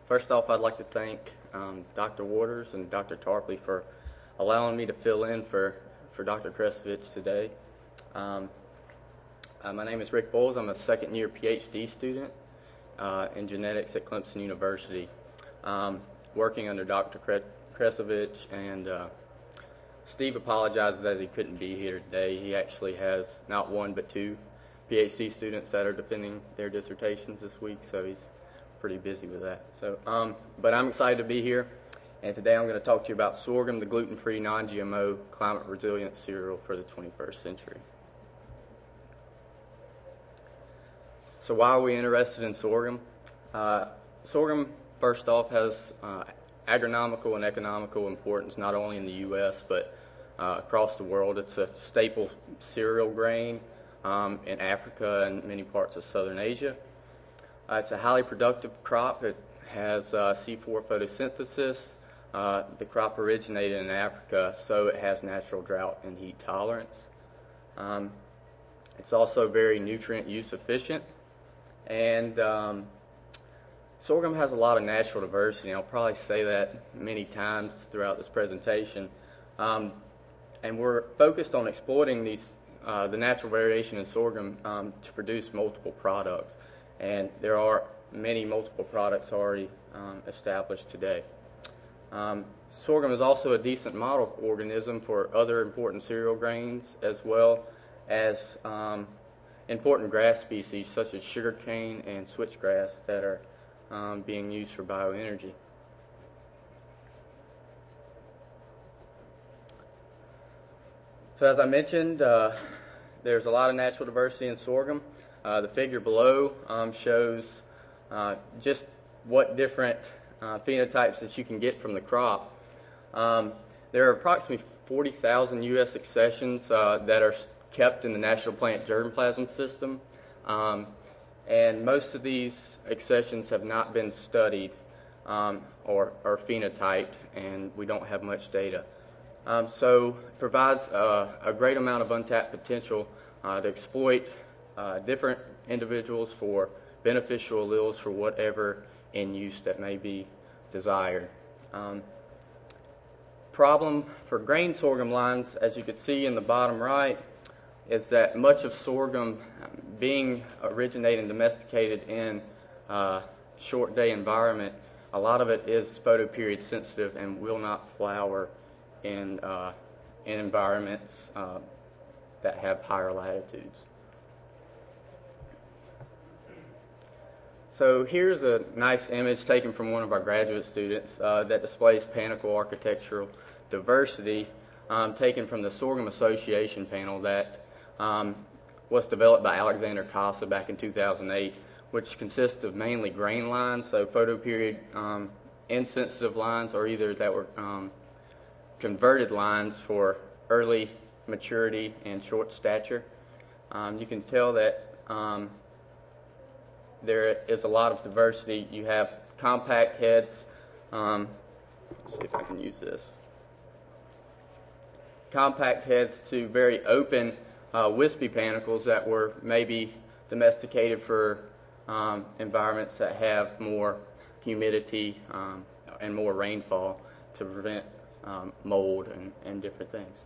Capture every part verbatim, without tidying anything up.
First off, I'd like to thank um, Doctor Waters and Doctor Tarpley for allowing me to fill in for, for Doctor Kresovich today. Um, uh, my name is Rick Bowles. I'm a second year PhD student uh, in genetics at Clemson University, um, working under Doctor Kresovich, and uh, Steve apologizes that he couldn't be here today. He actually has not one but two PhD students that are defending their dissertations this week, so he's pretty busy with that. So, um, but I'm excited to be here, and today I'm going to talk to you about sorghum, the gluten-free, non-G M O, climate-resilient cereal for the twenty-first century. So why are we interested in sorghum? Uh, sorghum, first off, has uh, agronomical and economical importance not only in the U S but uh, across the world. It's a staple cereal grain um, in Africa and many parts of Southern Asia. Uh, it's a highly productive crop. It has uh, C four photosynthesis. Uh, the crop originated in Africa, so it has natural drought and heat tolerance. Um, it's also very nutrient use efficient, and um, sorghum has a lot of natural diversity. I'll probably say that many times throughout this presentation. Um, and we're focused on exploiting these, uh, the natural variation in sorghum um, to produce multiple products. And there are many multiple products already um, established today. Um, sorghum is also a decent model organism for other important cereal grains, as well as um, important grass species such as sugarcane and switchgrass that are um, being used for bioenergy. So as I mentioned, uh, there's a lot of natural diversity in sorghum. Uh, the figure below um, shows uh, just what different uh, phenotypes that you can get from the crop. Um, there are approximately forty thousand U S accessions uh, that are kept in the National Plant Germplasm System, um, and most of these accessions have not been studied um, or, or phenotyped, and we don't have much data. Um, so it provides uh, a great amount of untapped potential uh, to exploit Uh, different individuals for beneficial alleles for whatever end use that may be desired. Um, problem for grain sorghum lines, as you can see in the bottom right, is that much of sorghum being originated and domesticated in a short day environment, a lot of it is photoperiod sensitive and will not flower in, uh, in environments uh, that have higher latitudes. So here's a nice image taken from one of our graduate students uh, that displays panicle architectural diversity, um, taken from the Sorghum Association panel that um, was developed by Alexander Casa back in two thousand eight, which consists of mainly grain lines, so photoperiod um, insensitive lines, or either that were um, converted lines for early maturity and short stature. Um, you can tell that um, there is a lot of diversity. You have compact heads. Um, let's see if I can use this. Compact heads to very open, uh, wispy panicles that were maybe domesticated for um, environments that have more humidity um, and more rainfall to prevent um, mold and, and different things.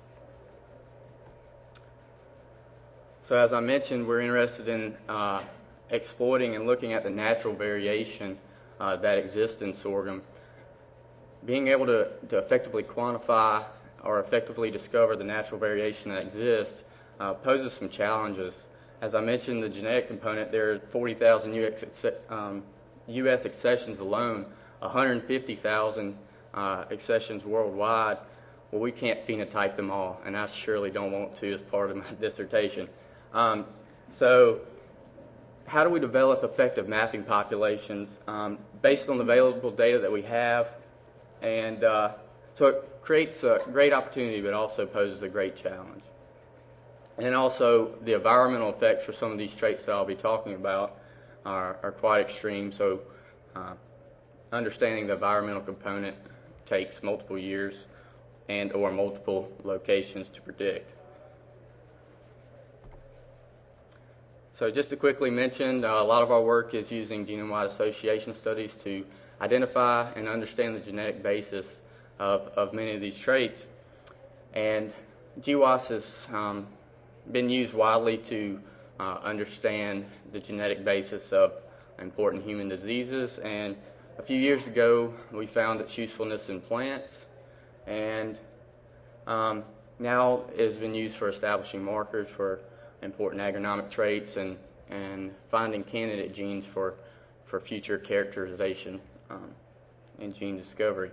So as I mentioned, we're interested in uh, exploiting and looking at the natural variation uh, that exists in sorghum. Being able to, to effectively quantify or effectively discover the natural variation that exists uh, poses some challenges. As I mentioned, the genetic component, there are forty thousand U S, um, U S accessions alone, one hundred fifty thousand uh, accessions worldwide. Well, we can't phenotype them all, and I surely don't want to as part of my dissertation. Um, so how do we develop effective mapping populations um, based on the available data that we have? And uh, so it creates a great opportunity, but also poses a great challenge. And also the environmental effects for some of these traits that I'll be talking about are, are quite extreme. So uh, understanding the environmental component takes multiple years and or multiple locations to predict. So just to quickly mention, uh, a lot of our work is using genome-wide association studies to identify and understand the genetic basis of, of many of these traits. And G W A S has um, been used widely to uh, understand the genetic basis of important human diseases. And a few years ago, we found its usefulness in plants, and um, now it has been used for establishing markers for important agronomic traits and, and finding candidate genes for, for future characterization um, and gene discovery.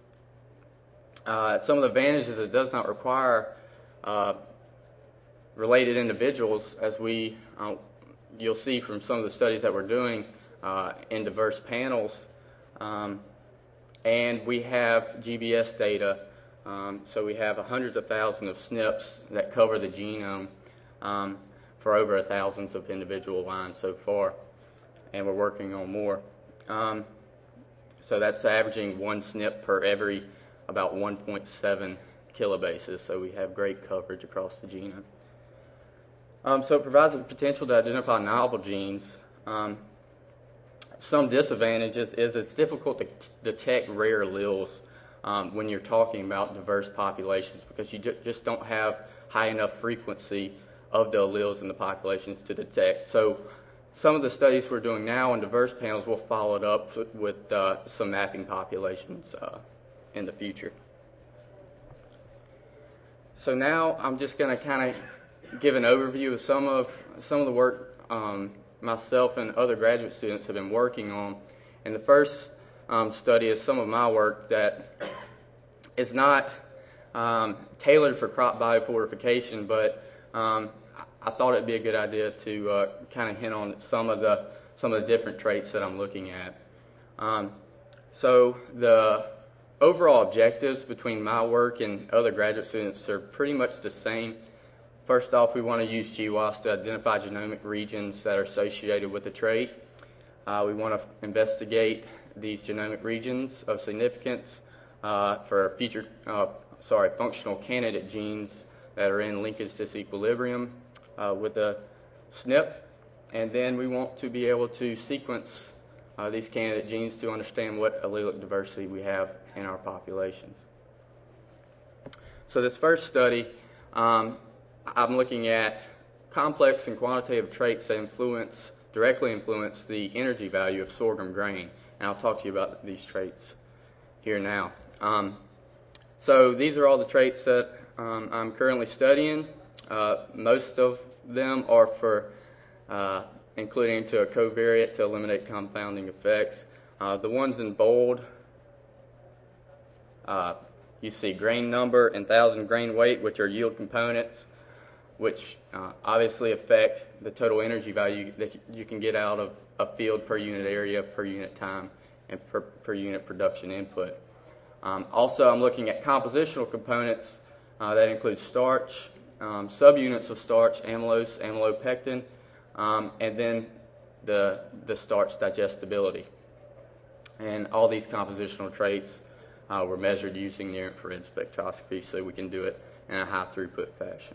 Uh, some of the advantages is it does not require uh, related individuals, as we uh, you'll see from some of the studies that we're doing uh, in diverse panels, um, and we have G B S data. Um, so we have hundreds of thousands of S N Ps that cover the genome um, for over thousands of individual lines so far, and we're working on more. Um, so that's averaging one S N P per every about one point seven kilobases, so we have great coverage across the genome. Um, so it provides the potential to identify novel genes. Um, some disadvantages is it's difficult to detect rare alleles um, when you're talking about diverse populations, because you ju just don't have high enough frequency of the alleles in the populations to detect. So some of the studies we're doing now in diverse panels will follow it up with uh, some mapping populations uh, in the future. So now I'm just going to kind of give an overview of some of some of the work um, myself and other graduate students have been working on. And the first um, study is some of my work that is not um, tailored for crop biofortification, but um, I thought it'd be a good idea to uh, kind of hint on some of the some of the different traits that I'm looking at. Um, so the overall objectives between my work and other graduate students are pretty much the same. First off, we want to use G W A S to identify genomic regions that are associated with the trait. Uh, we want to investigate these genomic regions of significance uh, for future, uh, sorry, functional candidate genes that are in linkage disequilibrium uh, with the S N P. And then we want to be able to sequence uh, these candidate genes to understand what allelic diversity we have in our populations. So this first study, um, I'm looking at complex and quantitative traits that influence, directly influence the energy value of sorghum grain. And I'll talk to you about these traits here now. Um, so these are all the traits that um, I'm currently studying. Uh, most of them are for uh, including to a covariate to eliminate compounding effects. Uh, the ones in bold, uh, you see grain number and thousand grain weight, which are yield components, which uh, obviously affect the total energy value that you can get out of a field per unit area, per unit time, and per, per unit production input. Um, also, I'm looking at compositional components uh, that include starch, um, subunits of starch, amylose, amylopectin, um, and then the, the starch digestibility. And all these compositional traits uh, were measured using near-infrared spectroscopy, so we can do it in a high-throughput fashion.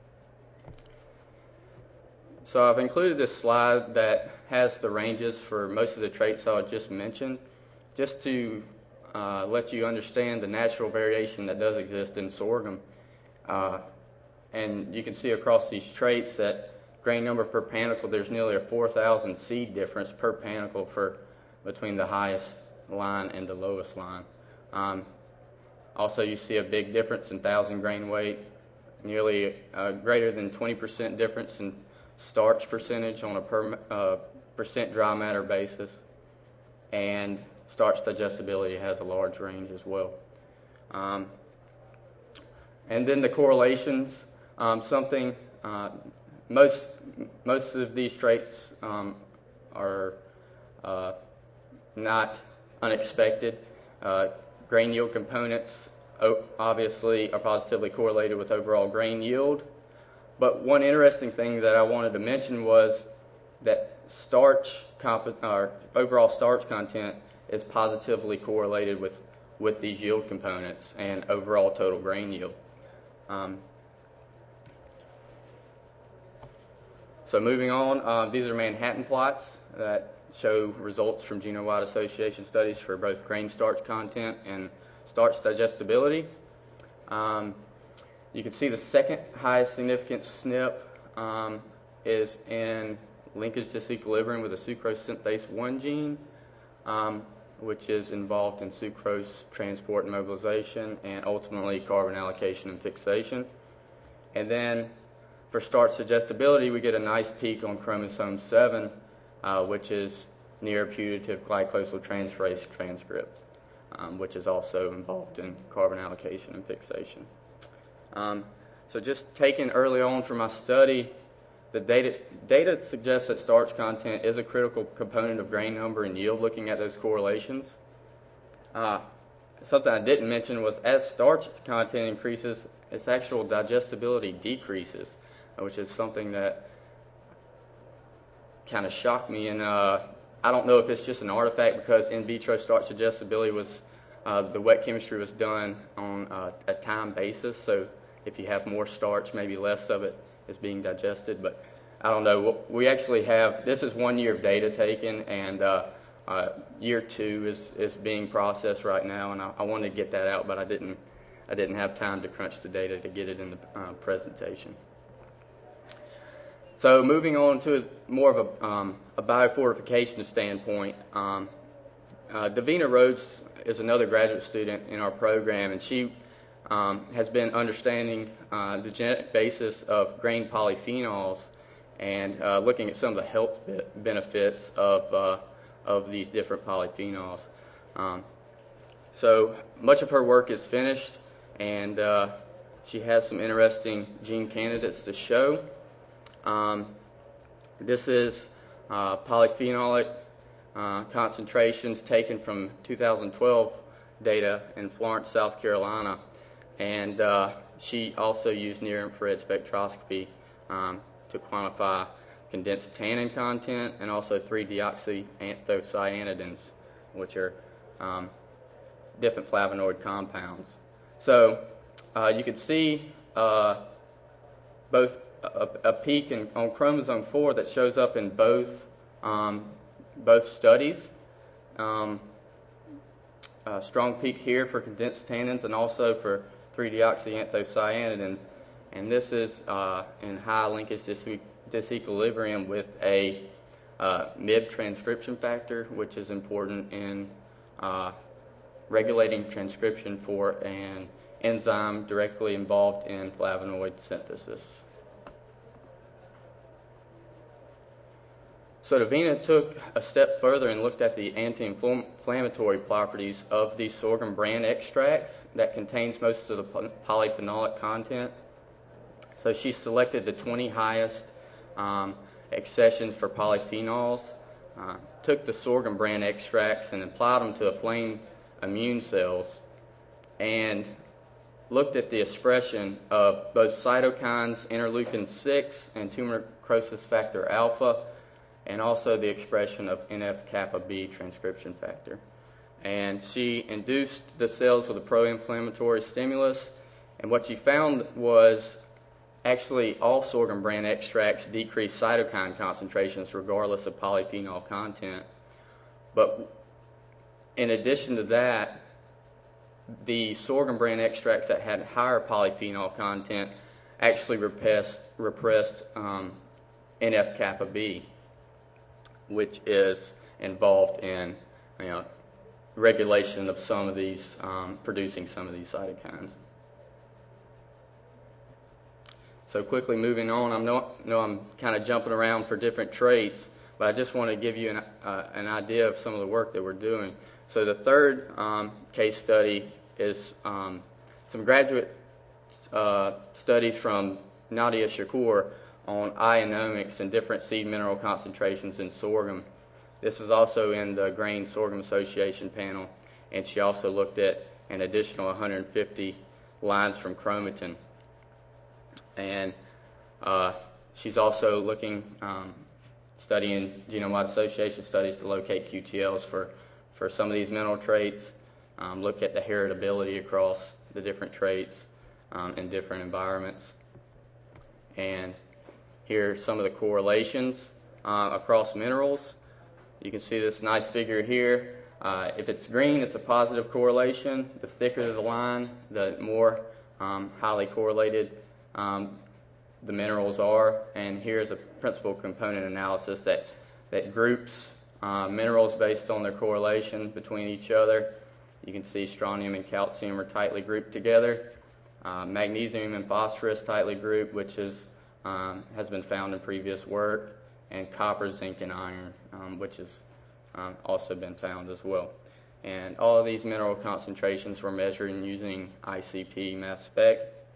So I've included this slide that has the ranges for most of the traits I just mentioned, just to uh, let you understand the natural variation that does exist in sorghum. Uh, and you can see across these traits that grain number per panicle, there's nearly a four thousand seed difference per panicle for between the highest line and the lowest line. Um, also, you see a big difference in thousand grain weight, nearly uh, greater than twenty percent difference in starch percentage on a per uh, percent dry matter basis, and starch digestibility has a large range as well. Um, and then the correlations, um, something uh, most most of these traits um, are uh, not unexpected. Uh, grain yield components obviously are positively correlated with overall grain yield. But one interesting thing that I wanted to mention was that starch, or overall starch content is positively correlated with, with these yield components and overall total grain yield. Um, so moving on, uh, these are Manhattan plots that show results from genome-wide association studies for both grain starch content and starch digestibility. Um, you can see the second highest significant S N P um, is in linkage disequilibrium with the sucrose synthase one gene, um, which is involved in sucrose transport and mobilization and ultimately carbon allocation and fixation. And then for starch digestibility, we get a nice peak on chromosome seven, uh, which is near putative glycosyltransferase transcript, um, which is also involved in carbon allocation and fixation. Um, so just taken early on from my study, the data, data suggests that starch content is a critical component of grain number and yield, looking at those correlations. Uh, something I didn't mention was as starch content increases, its actual digestibility decreases, which is something that kind of shocked me. And uh, I don't know if it's just an artifact because in vitro starch digestibility was, uh, the wet chemistry was done on uh, a time basis. So if you have more starch, maybe less of it is being digested. But I don't know. We actually have, this is one year of data taken, and uh, uh, year two is, is being processed right now. And I, I wanted to get that out, but I didn't, I didn't have time to crunch the data to get it in the uh, presentation. So moving on to more of a, um, a biofortification standpoint, um, uh, Davina Rhodes is another graduate student in our program, and she um, has been understanding uh, the genetic basis of grain polyphenols and uh, looking at some of the health benefits of, uh, of these different polyphenols. Um, so much of her work is finished, and uh, she has some interesting gene candidates to show. Um, this is uh, polyphenolic uh, concentrations taken from two thousand twelve data in Florence, South Carolina, and uh, she also used near-infrared spectroscopy um, to quantify condensed tannin content and also three deoxyanthocyanidins, which are um, different flavonoid compounds. So uh, you can see uh, both a, a peak in, on chromosome four that shows up in both um, both studies. Um, a strong peak here for condensed tannins and also for three deoxyanthocyanidins, and this is uh, in high linkage dis- disequilibrium with a uh, M I B transcription factor, which is important in uh, regulating transcription for an enzyme directly involved in flavonoid synthesis. So Davina took a step further and looked at the anti-inflammatory properties of these sorghum bran extracts that contains most of the polyphenolic content. So she selected the twenty highest um, accessions for polyphenols, uh, took the sorghum bran extracts and applied them to inflamed immune cells, and looked at the expression of both cytokines, interleukin six, and tumor necrosis factor alpha, and also the expression of N F kappa B transcription factor. And she induced the cells with a pro-inflammatory stimulus, and what she found was actually all sorghum bran extracts decreased cytokine concentrations regardless of polyphenol content. But in addition to that, the sorghum bran extracts that had higher polyphenol content actually repressed, repressed um, N F kappa B, which is involved in, you know, regulation of some of these, um, producing some of these cytokines. So quickly moving on, I know, know I'm kind of jumping around for different traits, but I just want to give you an, uh, an idea of some of the work that we're doing. So the third um, case study is um, some graduate uh, studies from Nadia Shakur on ionomics and different seed mineral concentrations in sorghum. This is also in the Grain Sorghum Association panel, and she also looked at an additional one hundred fifty lines from chromatin. And uh, she's also looking, um, studying genome-wide association studies to locate Q T Ls for, for some of these mineral traits, um, look at the heritability across the different traits um, in different environments. And here are some of the correlations uh, across minerals. You can see this nice figure here. Uh, if it's green, it's a positive correlation. The thicker the line, the more um, highly correlated um, the minerals are. And here's a principal component analysis that, that groups uh, minerals based on their correlation between each other. You can see strontium and calcium are tightly grouped together. Uh, magnesium and phosphorus tightly grouped, which is, um, has been found in previous work. And copper, zinc, and iron, um, which has um, also been found as well. And all of these mineral concentrations were measured using I C P mass spec.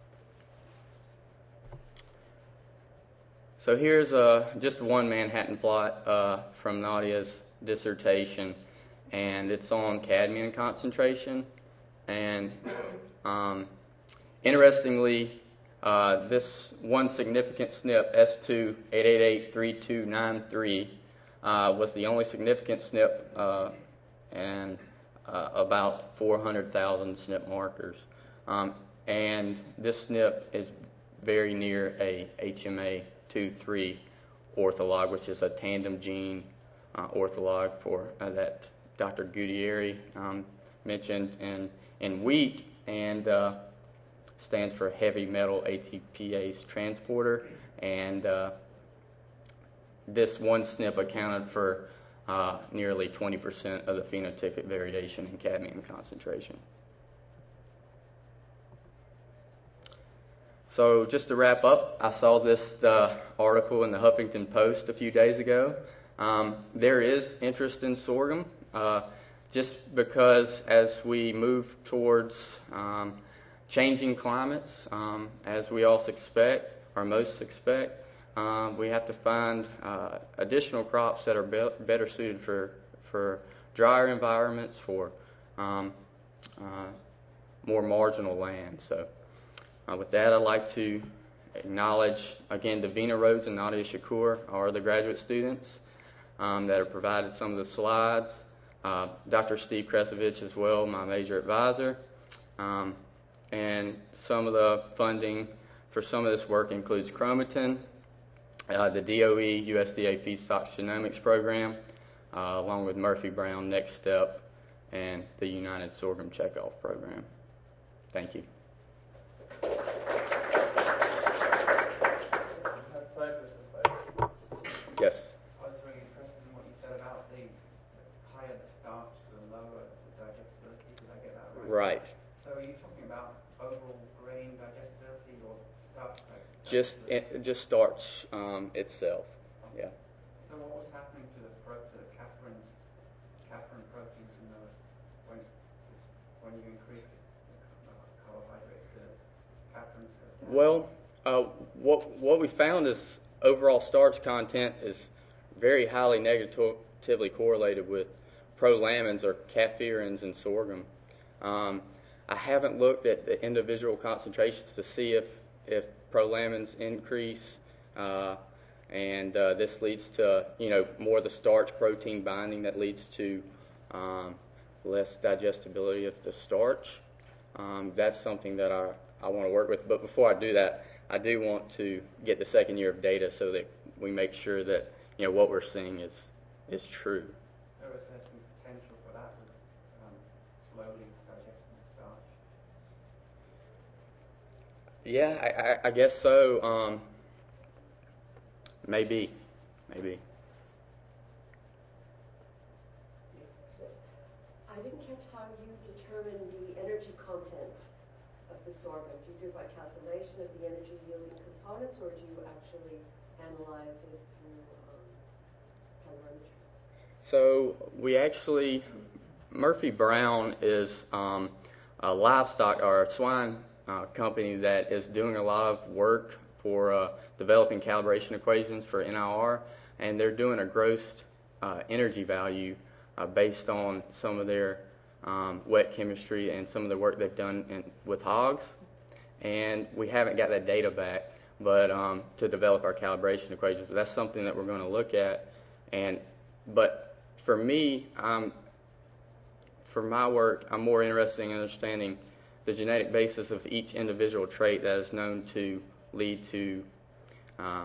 So here's uh, just one Manhattan plot uh, from Nadia's dissertation, and it's on cadmium concentration. And um, interestingly, uh, this one significant S N P, S two eight eight eight three two nine three, uh, was the only significant S N P uh, and uh, about four hundred thousand S N P markers. Um, and this S N P is very near a H M A two three ortholog, which is a tandem gene uh, ortholog for uh, that Doctor Gutierrez um, mentioned in, in wheat, and uh, stands for heavy metal A T Pase transporter. And uh, this one S N P accounted for uh, nearly twenty percent of the phenotypic variation in cadmium concentration. So just to wrap up, I saw this uh, article in the Huffington Post a few days ago. Um, there is interest in sorghum, uh, just because as we move towards um, changing climates, um, as we all expect, or most expect, um, we have to find uh, additional crops that are be- better suited for, for drier environments, for um, uh, more marginal land. So uh, with that, I'd like to acknowledge, again, Davina Rhodes and Nadia Shakur are the graduate students um, that have provided some of the slides. Uh, Doctor Steve Kresovich as well, my major advisor. Um, and some of the funding for some of this work includes Chromatin, uh, the D O E U S D A Feedstock Genomics Program, uh, along with Murphy Brown, Next Step, and the United Sorghum Checkoff Program. Thank you. Yes. I was very interested in what you said about the higher the starch, the lower the digestibility. Did I get that right? Right. So are you talking about overall grain digestibility or starch digestibility? Just it, just starch um, itself. Yeah. So what was happening to the pro to the Catherine's Catherine proteins in those when when you increased the carbohydrate to Catherine's? Well, uh, what what we found is overall starch content is very highly negatively correlated with prolamins or caffeurins in sorghum. Um, I haven't looked at the individual concentrations to see if, if prolamins increase, uh, and uh, this leads to, you know, more of the starch protein binding that leads to um, less digestibility of the starch. Um, that's something that I, I want to work with. But before I do that, I do want to get the second year of data so that we make sure that, you know, what we're seeing is is true. So is there some potential for that with um, slowly digesting starch? Yeah, I, I, I guess so. Um, maybe, maybe. I didn't catch how you determine the energy content of the sorghum. Do you do it by calculation of the energy yielding components, or do you actually analyze it through um, calorimetry? So we actually, Murphy Brown is um, a livestock or a swine uh, company that is doing a lot of work for uh, developing calibration equations for N I R, and they're doing a gross uh, energy value uh, based on some of their um, wet chemistry and some of the work they've done in, with hogs. And we haven't got that data back, but um, to develop our calibration equations. But that's something that we're going to look at. And but for me, um, for my work, I'm more interested in understanding the genetic basis of each individual trait that is known to lead to uh,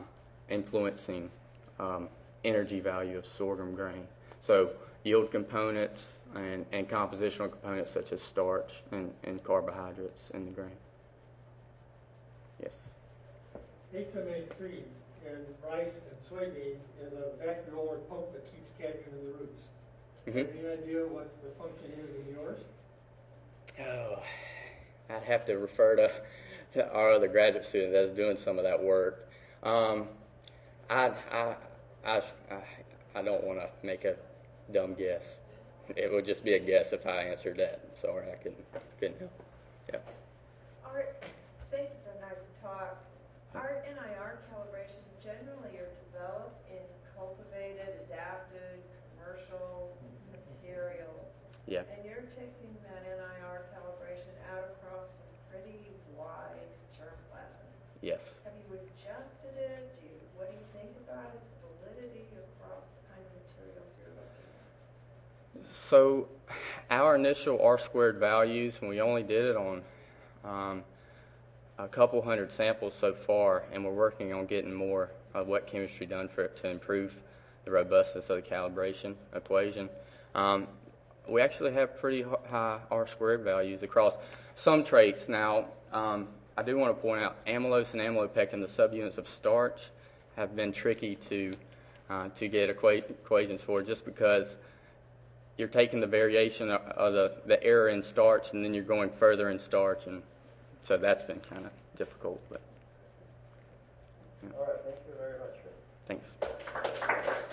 influencing um, energy value of sorghum grain. So yield components and, and compositional components such as starch and, and carbohydrates in the grain. Yes. H M A three in rice and soybean is a vacuolar pump that keeps cadmium in the roots. Mm-hmm. Any idea what the function is in yours? Oh, I'd have to refer to, to our other graduate student that's doing some of that work. Um, I, I, I, I, I don't want to make a dumb guess. It would just be a guess if I answered that. Sorry, I couldn't, couldn't help. Yeah. Art, thank you for a nice talk. Our N I R calibrations generally are developed in cultivated, adapted, commercial material. Yeah. And you're taking that N I R calibration out across some pretty wide germplasm. Yes. Have you adjusted it? Do you, what do you think about its validity across the kind of materials you're looking at? So our initial R squared values, and we only did it on um, a couple hundred samples so far, and we're working on getting more of wet chemistry done for it to improve the robustness of the calibration equation. Um, we actually have pretty high R squared values across some traits. Now, um, I do want to point out amylose and amylopectin, the subunits of starch, have been tricky to uh, to get equa- equations for, just because you're taking the variation of, of the, the error in starch and then you're going further in starch, and so that's been kind of difficult. But yeah. All right, thank you very much. Thanks.